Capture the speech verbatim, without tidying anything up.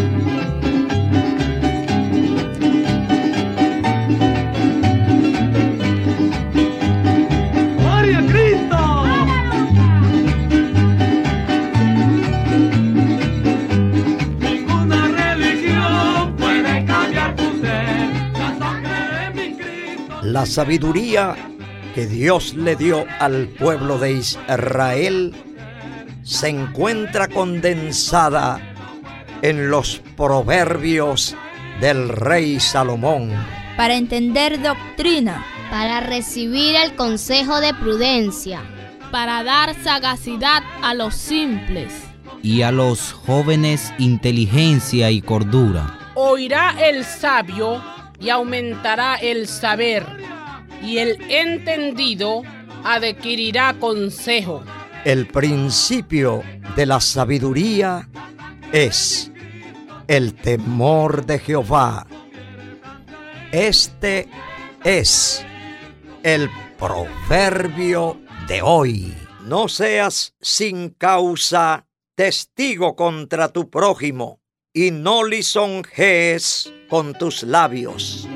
La sabiduría que Dios le dio al pueblo de Israel se encuentra condensada en los proverbios del rey Salomón. Para entender doctrina, para recibir el consejo de prudencia, para dar sagacidad a los simples, y a los jóvenes inteligencia y cordura. Oirá el sabio y aumentará el saber, y el entendido adquirirá consejo. El principio de la sabiduría es el temor de Jehová. Este es el proverbio de hoy. No seas sin causa testigo contra tu prójimo, y no lisonjees con tus labios.